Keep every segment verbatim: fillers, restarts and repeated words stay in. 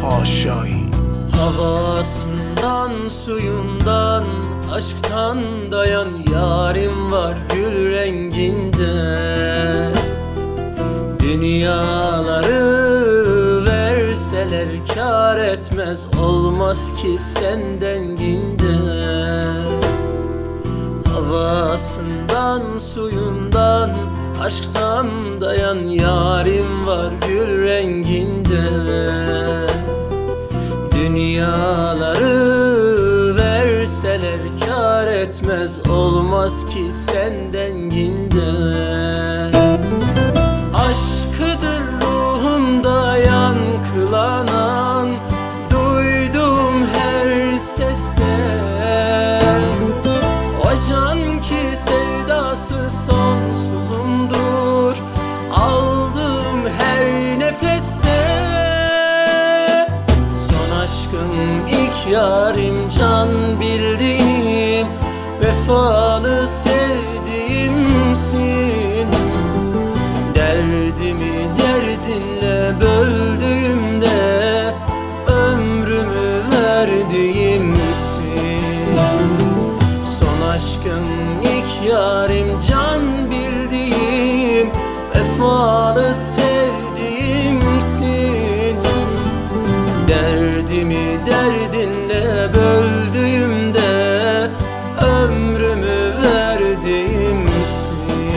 haşa. Havasından, suyundan, aşktan dayan yarim var gül renginde. Dünyaları verseler kâr etmez, olmaz ki senden ginde. Havasından, suyundan, aşktan dayan yarim var gül renginde. Dünyaları verseler kâr etmez, olmaz ki senden ginde. Aşkıdır ruhumda yankılanan, duydum her seste. O can ki sevdası sonsuzumdur, aldığım her nefeste. Son aşkım, ilk yarim, can bildiğim, vefalı sevdiğimsin. Derdimi derdinle böldüğümde, ömrümü verdiğimsin. Son aşkım, ilk yarim, can bildiğim, vefalı sevdiğimsin. Derdimi derdinle böldüğümde, ömrümü verdiğimsin.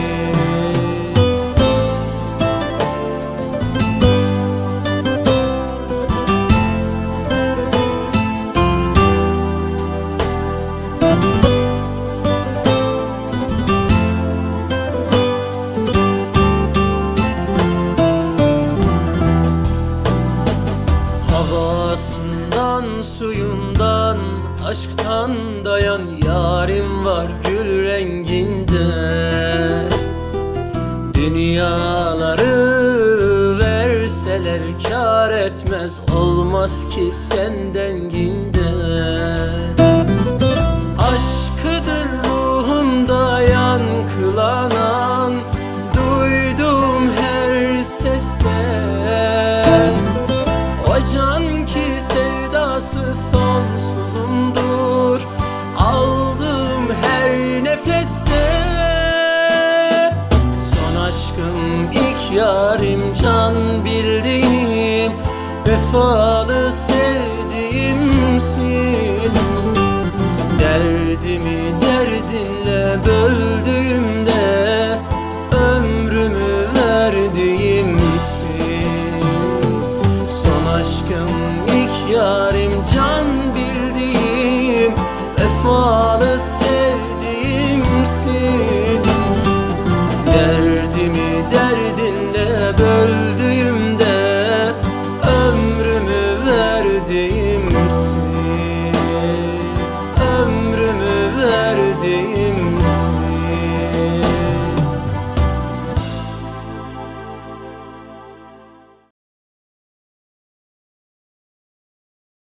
Havasından, suyundan, aşktan dayan yarim var gül renginde. Dünyaları verseler kâr etmez, olmaz ki senden ginde. Aşkıdır ruhumda yankılanan, duydum her seste. O can ki sevdası sonsuzumdur, aldığım her nefeste. Son aşkım, ilk yarim, can bildiğim, vefalı sevdiğimsin. Derdimi derdinle böldüğümde, ömrümü verdiğimsin. Son aşkım, ilk yarim, can bildiğim, vefalı sevdiğimsin.